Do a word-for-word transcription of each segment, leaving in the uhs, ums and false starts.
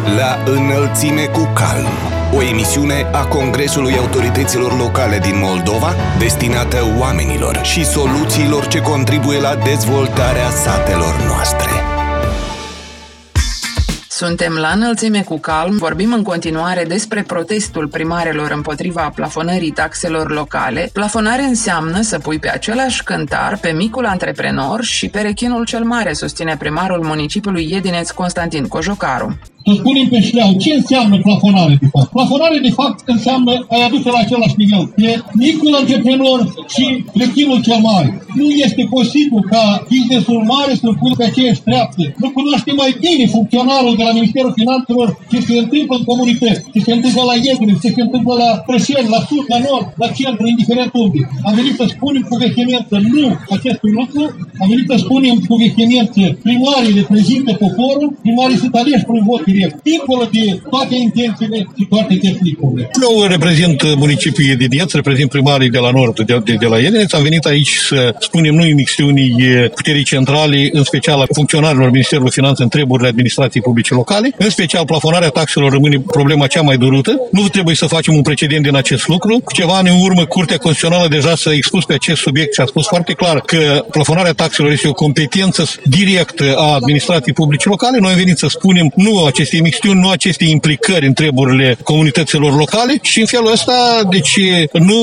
La înălțime cu calm, o emisiune a Congresului Autorităților Locale din Moldova, destinată oamenilor și soluțiilor ce contribuie la dezvoltarea satelor noastre. Suntem la înălțime cu calm, vorbim în continuare despre protestul primarelor împotriva plafonării taxelor locale. Plafonare înseamnă să pui pe același cântar pe micul antreprenor și pe rechinul cel mare, susține primarul municipiului Iedineț Constantin Cojocaru. Să spunem pe șleau, ce înseamnă plafonare de fapt? Plafonare de fapt înseamnă a-i aduce la același nivel. E micul antreprenor și rechinul cel mare. Nu este posibil ca businessul mare să pună pe aceeași treaptă. Nu cunoaște mai bine funcționarul de la Ministerul Finanțelor ce se întâmplă în comunități, ce se întâmplă la Iedineț, ce se întâmplă la Prășeni, la sud, la nord, la centru, indiferent unde. Am venit să spunem cu vehemență nu acestui lucru, am venit să spunem cu vehemență primarii reprezintă poporul, primarii sunt aleși prin vot direct, dincolo de toate intențiile și toate tehnicile. Eu reprezint municipiul Iedineț, reprezint primarii de la nord, de, de, de la Iedineț. Am venit aici să spunem nu imixtiunii puterii centrale, în special a funcționarilor Ministerului Finanțe în treburile administrației publice locale. În special, plafonarea taxelor rămâne problema cea mai durută. Nu trebuie să facem un precedent din acest lucru. Cu ceva ani în urmă, Curtea Constituțională deja s-a expus pe acest subiect și a spus foarte clar că plafonarea taxelor este o competență directă a administrației publice locale. Noi am venit să spunem nu aceste emixtiuni, nu aceste implicări în treburile comunităților locale și în felul ăsta, deci nu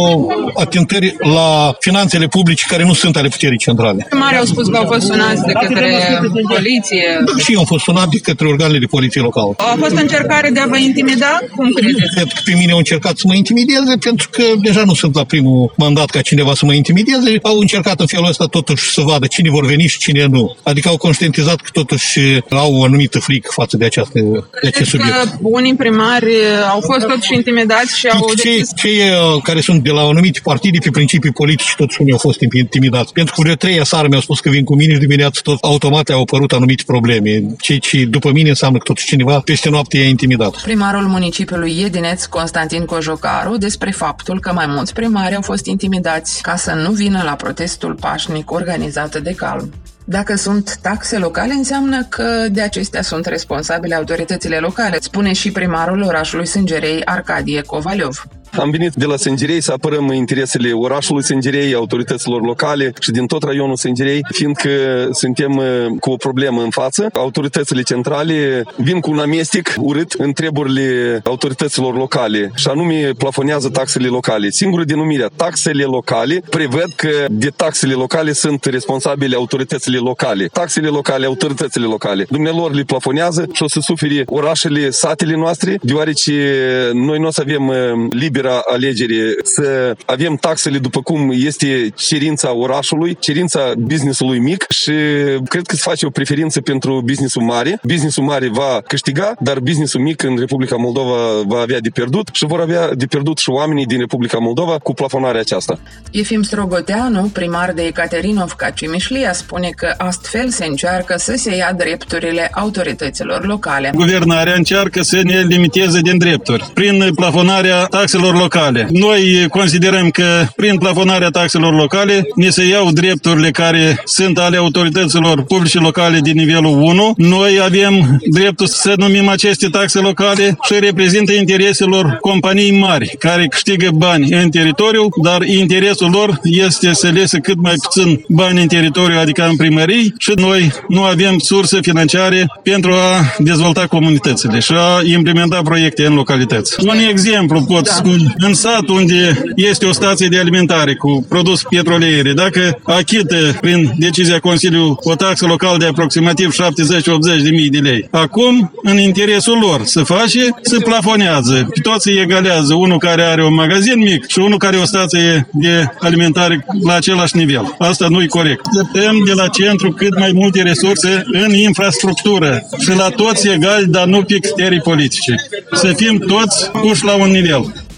atentări la finanțele publice care nu sunt ale puterii centrale. Mari au spus că au fost sunați de către poliție. Și eu am fost sunat de către organele de poliție locală. A fost o încercare de a vă intimida? Cum credeți? Cred că pe mine au încercat să mă intimideze, pentru că deja nu sunt la primul mandat ca cineva să mă intimideze. Au încercat în felul ăsta totuși să vadă cine vor veni și cine nu. Adică au conștientizat că totuși au o anumită frică față de, această, de acest subiect. Că unii primari au fost totuși intimidați și au... Cei, cei care sunt de la anumite partide pe principii politice totuși unii au fost intimidați. Pentru că vreo trei aseară mi-au spus că vin cu mine și dimineața tot automat au apărut anumite probleme. Ceea ce după mine înseamnă că totuși cineva peste noapte i-a intimidat. Primarul municipiului Iedineț, Constantin Cojocaru, despre faptul că mai mulți primari au fost intimidați ca să nu vină la protestul pașnic organizat de Calm. Dacă sunt taxe locale, înseamnă că de acestea sunt responsabile autoritățile locale, spune și primarul orașului Sângerei, Arcadie Covaliov. Am venit de la Sângerei să apărăm interesele orașului Sângerei, autorităților locale și din tot raionul Sângerei, fiindcă suntem cu o problemă în față. Autoritățile centrale vin cu un amestec urât în treburile autorităților locale și anume plafonează taxele locale. Singură denumire, taxele locale, prevăd că de taxele locale sunt responsabile autoritățile locale. Taxele locale, autoritățile locale. Dumnealor le plafonează și o să suferi orașele, satele noastre, deoarece noi nu o să avem libera alegere să avem taxele după cum este cerința orașului, cerința businessului mic și cred că se face o preferință pentru businessul mare. Businessul mare va câștiga, dar businessul mic în Republica Moldova va avea de pierdut și vor avea de pierdut și oamenii din Republica Moldova cu plafonarea aceasta. Efim Strogoteanu, primar de Ekaterinovca Cimișlia, spune că astfel se încearcă să se ia drepturile autorităților locale. Guvernarea încearcă să ne limiteze din drepturi prin plafonarea taxelor locale. Noi considerăm că prin plafonarea taxelor locale ne se iau drepturile care sunt ale autorităților publice locale din nivelul unu. Noi avem dreptul să numim aceste taxe locale și reprezintă intereselor companii mari care câștigă bani în teritoriu, dar interesul lor este să lese cât mai puțin bani în teritoriu, adică în primării, și noi nu avem surse financiare pentru a dezvolta comunitățile și a implementa proiecte în localități. Un exemplu pot spune. În sat unde este o stație de alimentare cu produse petroliere, dacă achită prin decizia Consiliului o taxă locală de aproximativ șaptezeci-optzeci de mii de lei, acum, în interesul lor să face, se plafonează. Toți se egalează, unul care are un magazin mic și unul care are o stație de alimentare la același nivel. Asta nu e corect. Așteptăm de la centru cât mai multe resurse în infrastructură și la toți egali, dar nu pe criterii politice. Să fim toți puși la un nivel.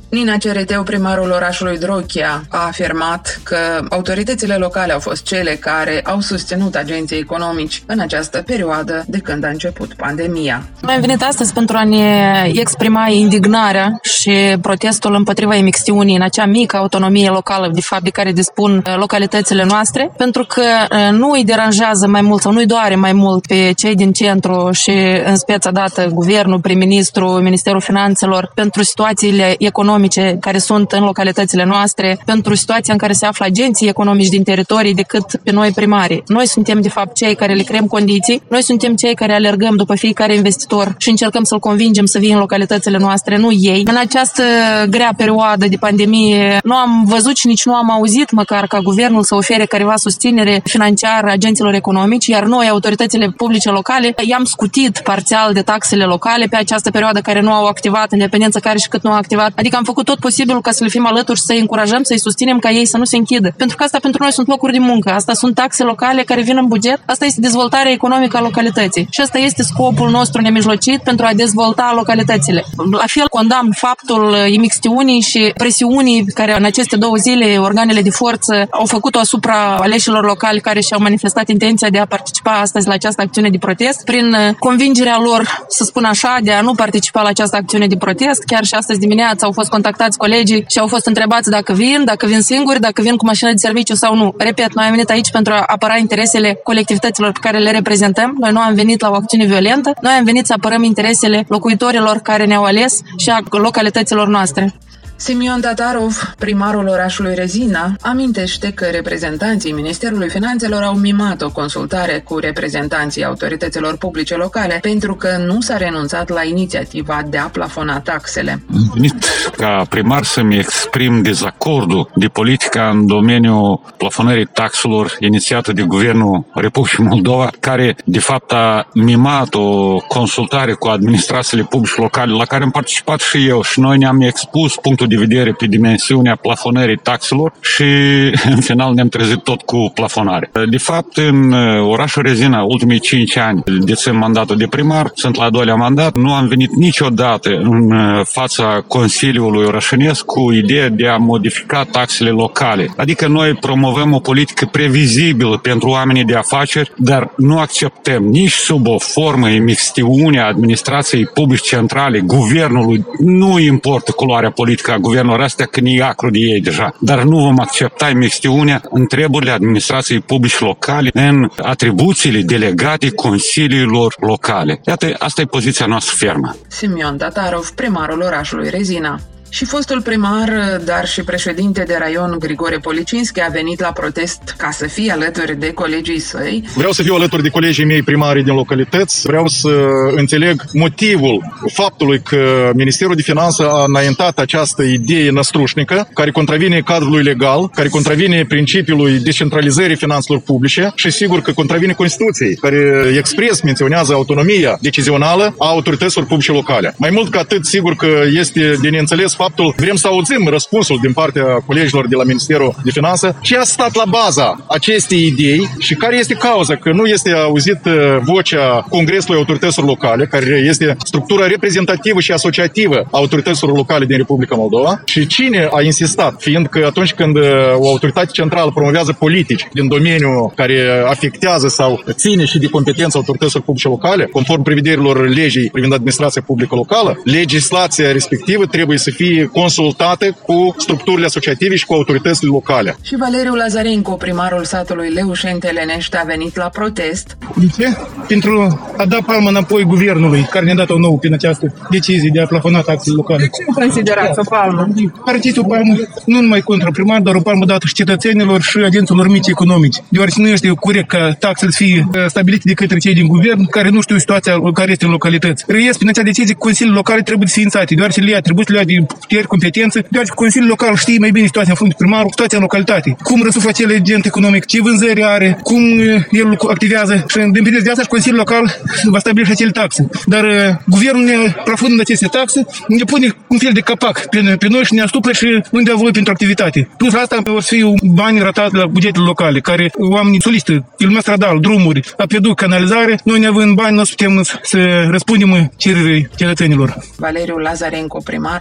Nina Cereteu, primarul orașului Drochia, a afirmat că autoritățile locale au fost cele care au susținut agenții economici în această perioadă de când a început pandemia. Noi am venit astăzi pentru a ne exprima indignarea și protestul împotriva imixtiunii în acea mică autonomie locală, de fapt, de care dispun localitățile noastre, pentru că nu îi deranjează mai mult sau nu îi doare mai mult pe cei din centru și în speța dată guvernul, prim-ministru, Ministerul Finanțelor, pentru situațiile economice care sunt în localitățile noastre, pentru situația în care se află agenții economici din teritorii, decât pe noi primarii. Noi suntem, de fapt, cei care le creăm condiții, noi suntem cei care alergăm după fiecare investitor și încercăm să-l convingem să vină în localitățile noastre, nu ei. În această grea perioadă de pandemie nu am văzut și nici nu am auzit măcar ca guvernul să ofere careva susținere financiară agenților economici, iar noi, autoritățile publice locale, i-am scutit parțial de taxele locale pe această perioadă care nu au activat, independență care și cât nu au activat. Adică am făcut tot posibilul ca să le fim alături și să-i încurajăm, să-i susținem ca ei să nu se închidă. Pentru că asta pentru noi sunt locuri de muncă, asta sunt taxe locale care vin în buget, asta este dezvoltarea economică a localității. Și asta este scopul nostru nemijlocit pentru a dezvolta localitățile. La fel condamn faptul imixtiunii și presiunii care în aceste două zile organele de forță au făcut-o asupra aleșilor locali care și-au manifestat intenția de a participa astăzi la această acțiune de protest, prin convingerea lor, să spun așa, de a nu participa la această acțiune de protest. Chiar și astăzi dimineața au fost contactați colegii și au fost întrebați dacă vin, dacă vin singuri, dacă vin cu mașină de serviciu sau nu. Repet, noi am venit aici pentru a apăra interesele colectivităților pe care le reprezentăm. Noi nu am venit la o acțiune violentă, noi am venit să apărăm interesele locuitorilor care ne-au ales și a localităților noastre. Simion Tatarov, primarul orașului Rezina, amintește că reprezentanții Ministerului Finanțelor au mimat o consultare cu reprezentanții autorităților publice locale pentru că nu s-a renunțat la inițiativa de a plafona taxele. Am venit ca primar să-mi exprim dezacordul de politica în domeniul plafonării taxelor inițiată de Guvernul Republicii Moldova, care de fapt a mimat o consultare cu administrațiile publice locale la care am participat și eu și noi ne-am expus punctul de vedere pe dimensiunea plafonării taxelor și în final ne-am trezit tot cu plafonare. De fapt, în orașul Rezina, ultimii cinci ani, dețin mandatul de primar, sunt la doilea mandat, nu am venit niciodată în fața Consiliului Orașănesc cu ideea de a modifica taxele locale. Adică noi promovăm o politică previzibilă pentru oamenii de afaceri, dar nu acceptăm nici sub o formă imixtiune a administrației publice centrale, guvernului, nu importă culoarea politică a guvernului astea, că e acru de ei deja. Dar nu vom accepta imixtiunea în treburile administrației publice locale, în atribuțiile delegate consiliilor locale. Iată, asta e poziția noastră fermă. Simion Tatarov, primarul orașului Rezina. Și fostul primar, dar și președinte de raion Grigore Policinski a venit la protest ca să fie alături de colegii săi. Vreau să fiu alături de colegii mei primari din localități. Vreau să înțeleg motivul faptului că Ministerul de Finanțe a înaintat această idee năstrușnică care contravine cadrului legal, care contravine principiului descentralizării finanțelor publice și sigur că contravine Constituției, care expres menționează autonomia decizională a autorităților publice locale. Mai mult ca atât, sigur că este de neînțeles faptul, vrem să auzim răspunsul din partea colegilor de la Ministerul de Finanțe, ce a stat la baza acestei idei și care este cauza că nu este auzit vocea Congresului Autorităților Locale, care este structura reprezentativă și asociativă a autorităților locale din Republica Moldova și cine a insistat, fiindcă atunci când o autoritate centrală promovează politici din domeniul care afectează sau ține și de competența autorităților publice locale, conform prevederilor legii privind administrația publică locală, legislația respectivă trebuie să fie consultate cu structurile asociative și cu autoritățile locale. Și Valeriu Lazarenco, primarul satului Leușeni-Telenești, a venit la protest. De ce? Pentru a da palmă înapoi guvernului, care ne-a dat-o nouă prin această decizie de a plafona taxele locale. De ce nu considerați o palmă? Arătiți o palmă nu numai contra primar, dar o palmă dată și cetățenilor și agenților mici economici. Deoarece nu este corect ca taxele să fie stabilite de către cei din guvern care nu știu situația care este în localități. Reies, prin acea decizie, consiliile locale trebuie ființate, deoarece le atribuțiile de puteri, competențe, deoarece Consiliul Local știe mai bine situația în funcție primarul, situația în localitate. Cum răsuflă acel agent economic, ce vânzări are, cum el activează și din perioada de asta și Consiliul Local va stabili și acele taxe. Dar uh, guvernul ne plafonând aceste taxe, ne pune un fel de capac pe, pe noi și ne astupă și nu dea voie pentru activitate. Plus la asta o să fie bani ratați la bugetele locale, care oamenii solicită, ilumestradal, drumuri, apeduc, canalizare, noi neavând bani, nu putem să răspundem cererii cetățenilor. Valeriu Lazarenco, primarul de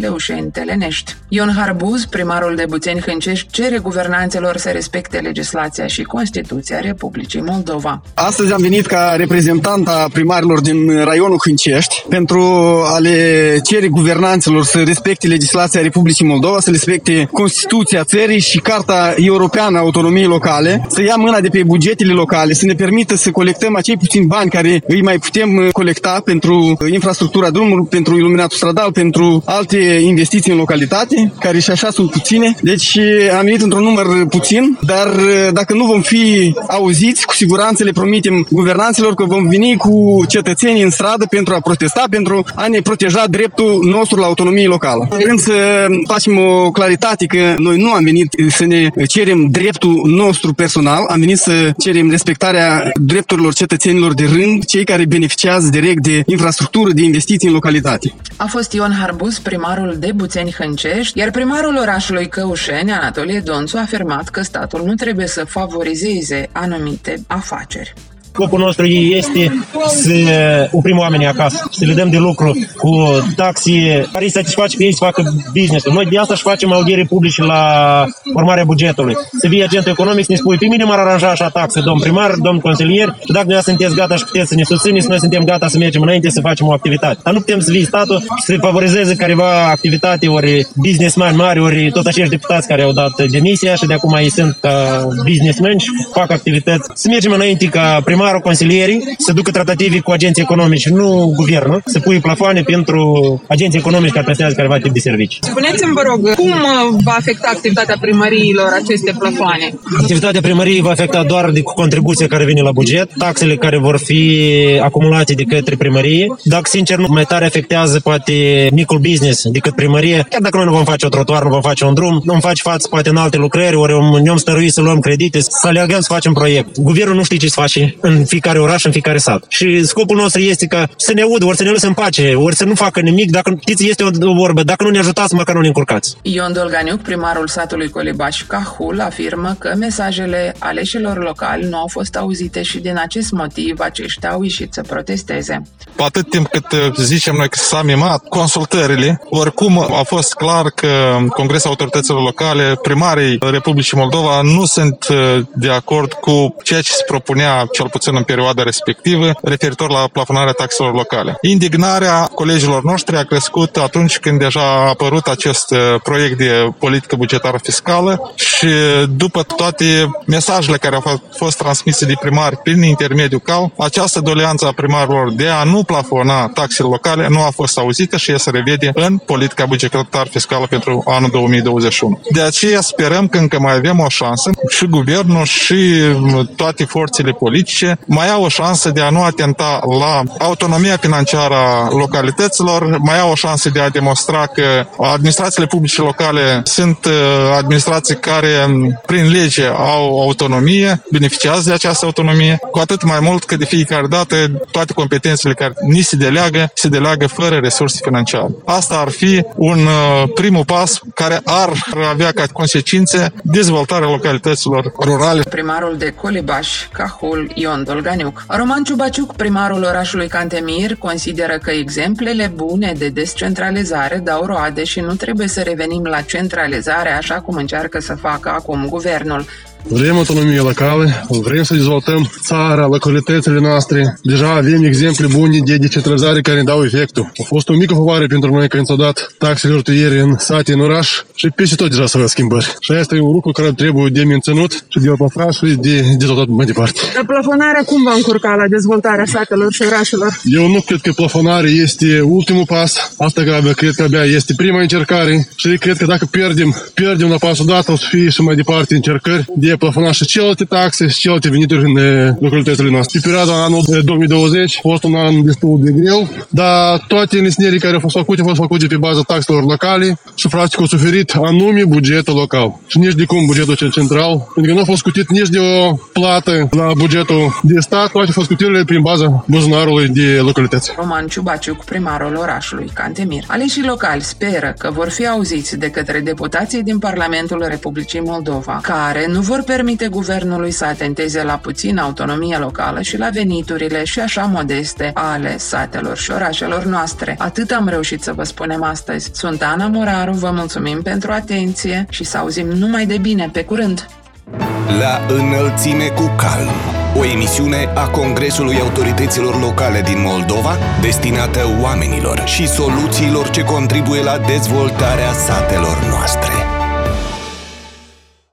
Teușeni-Telenești. Ion Harbuz, primarul de Buțeni-Hâncești, cere guvernanților să respecte legislația și Constituția Republicii Moldova. Astăzi am venit ca reprezentant a primarilor din raionul Hâncești pentru a le cere guvernanților să respecte legislația Republicii Moldova, să respecte Constituția țării și Carta Europeană a Autonomiei Locale, să ia mâna de pe bugetele locale, să ne permită să colectăm acei puțini bani care îi mai putem colecta pentru infrastructura drumului, pentru iluminatul stradal, pentru alte investiții în localitate, care și așa sunt puține. Deci am venit într-un număr puțin, dar dacă nu vom fi auziți, cu siguranță le promitem guvernanților că vom veni cu cetățenii în stradă pentru a protesta, pentru a ne proteja dreptul nostru la autonomie locală. Vrem să facem o claritate că noi nu am venit să ne cerem dreptul nostru personal, am venit să cerem respectarea drepturilor cetățenilor de rând, cei care beneficiază direct de infrastructură, de investiții în localitate. A fost Ion Harbuz, primarul de Buțeni-Hâncești, iar primarul orașului Căușeni, Anatolie Donțu, a afirmat că statul nu trebuie să favorizeze anumite afaceri. Scopul nostru este să oprim oamenii acasă, să le dăm de lucru cu taxe care îi satisface pe ei să facă business-ul. Noi de asta și facem audiere publice la formarea bugetului. Să fie agentul economic să ne spui, pe mine m-ar aranja așa taxe, domn primar, domn consilier, și dacă noi sunteți gata și puteți să ne susțineți, noi suntem gata să mergem înainte să facem o activitate. Dar nu putem să vii statul și să favorizeze careva activitate, ori businessman mari, ori tot acești deputați care au dat demisia și de acum ei sunt ca businessmen și fac activități. Să mergem înainte ca primarul, consilierii, să ducă tratative cu agenții economici, nu guvernul, să pui plafoane pentru agenții economici care prestează careva tip de servicii. Spuneți-mi, vă rog, cum va afecta activitatea primăriilor aceste plafoane? Activitatea primăriei va afecta doar de contribuția care vine la buget, taxele care vor fi acumulate de către primărie. Dacă, sincer, nu mai tare afectează poate micul business decât primărie, chiar dacă noi nu vom face o trotuar, nu vom face un drum, nu vom face față poate în alte lucrări, ori ne-om stăruit să luăm credite, să alergăm să facem proiect. Guvernul nu știe ce să face în fiecare oraș, în fiecare sat. Și scopul nostru este ca să ne audă, ori să ne lăsăm în pace, ori să nu facă nimic. Dacă știți, este o vorbă, dacă nu ne ajutați, măcar nu ne încurcați. Ion Dolganiuc, primarul satului Colibaș-Cahul, afirmă că mesajele aleșilor locali nu au fost auzite și din acest motiv aceștia au ieșit să protesteze. Atât timp cât zicem noi că s-a mimat consultările, oricum a fost clar că Congresul Autorităților Locale, primarii Republicii Moldova, nu sunt de acord cu ceea ce se propunea cel puțin în perioada respectivă, referitor la plafonarea taxelor locale. Indignarea colegilor noștri a crescut atunci când deja a apărut acest proiect de politică bugetară fiscală și după toate mesajele care au fost transmise de primari prin intermediul C A L, această doleanță a primarilor de a nu plafona taxele locale nu a fost auzită și se revede în politica bugetară fiscală pentru anul două mii douăzeci și unu. De aceea sperăm că încă mai avem o șansă și guvernul și toate forțele politice mai au o șansă de a nu atenta la autonomia financiară a localităților, mai au o șansă de a demonstra că administrațiile publice locale sunt administrații care prin lege au autonomie, beneficiază de această autonomie, cu atât mai mult că de fiecare dată toate competențele care ni se deleagă, se deleagă fără resurse financiare. Asta ar fi un primul pas care ar avea ca consecințe dezvoltarea localităților rurale. Primarul de Colibaș, Cahul, Ion Dolganiuc. Roman Ciubaciuc, primarul orașului Cantemir, consideră că exemplele bune de descentralizare dau roade și nu trebuie să revenim la centralizare așa cum încearcă să facă acum guvernul. Vrem autonomie locală, vrem să dezvoltăm țara, localitățile noastre. Deja avem exemple bune de decentralizare care ne dau efectul. A fost o mică favoare pentru noi când s-au dat taxele rutiere în sate, în oraș și peste tot deja s-au dat schimbări. Și asta e un lucru care trebuie de menținut și de păstrat și de dezvoltat mai departe. Dar plafonarea cum va încurca la dezvoltarea satelor și orașelor? Eu nu cred că plafonarea este ultimul pas. Asta grabă, cred că abia este prima încercare și cred că dacă pierdem, pierdem la pasul dat, o să fie și mai departe încercări de a plafona și celelalte taxe și celelalte venituri în localitățile noastre. Pe perioada anul două mii douăzeci a fost un an destul de greu, dar toate înlesnirile care au fost făcute au fost făcute pe baza taxelor locale și practic au suferit anume bugetul local. Și nici de cum bugetul central, pentru că nu a fost scutit nici de o plată la bugetul de stat, toate au fost scutire prin baza buzunarului de localități. Roman Ciubaciuc, primarul orașului Cantemir. Aleșii locali speră că vor fi auziți de către deputații din Parlamentul Republicii Moldova, care nu vor vor permite guvernului să atenteze la puțină autonomie locală și la veniturile și așa modeste ale satelor și orașelor noastre. Atât am reușit să vă spunem astăzi. Sunt Ana Moraru, vă mulțumim pentru atenție și să auzim numai de bine. Pe curând! La înălțime cu calm, o emisiune a Congresului Autorităților Locale din Moldova, destinată oamenilor și soluțiilor ce contribuie la dezvoltarea satelor noastre.